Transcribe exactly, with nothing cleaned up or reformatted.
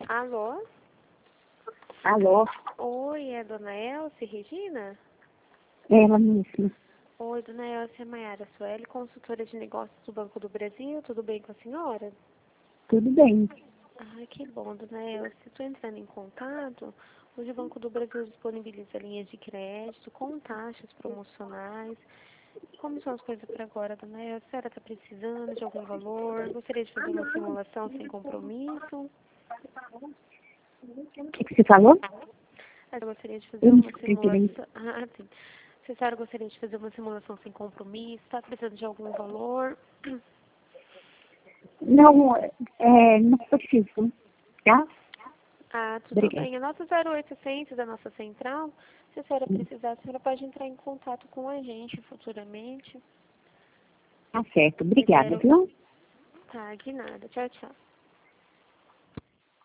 Alô? Alô? Oi, é a dona Elce Regina? Ela mesma. Oi, dona Elce, é Maiara Sueli, consultora de negócios do Banco do Brasil. Tudo bem com a senhora? Tudo bem. Ah, que bom, dona Elce. Estou entrando em contato. Hoje o Banco do Brasil disponibiliza linhas de crédito com taxas promocionais. Como são as coisas por agora, dona Elce? A senhora está precisando de algum valor? Gostaria de fazer uma simulação sem compromisso? O que, que você falou? Eu gostaria de fazer Eu não uma escutei direito. simulação. Ah, sim. Se a senhora gostaria de fazer uma simulação sem compromisso, está precisando de algum valor? Não, é, não preciso, tá? Ah, tudo Obrigada. bem. A nossa zero oitocentos da nossa central, se a senhora Hum, precisar, a senhora pode entrar em contato com a gente futuramente. Tá certo. É Obrigada, zero... viu? Tá, de nada. Tchau, tchau.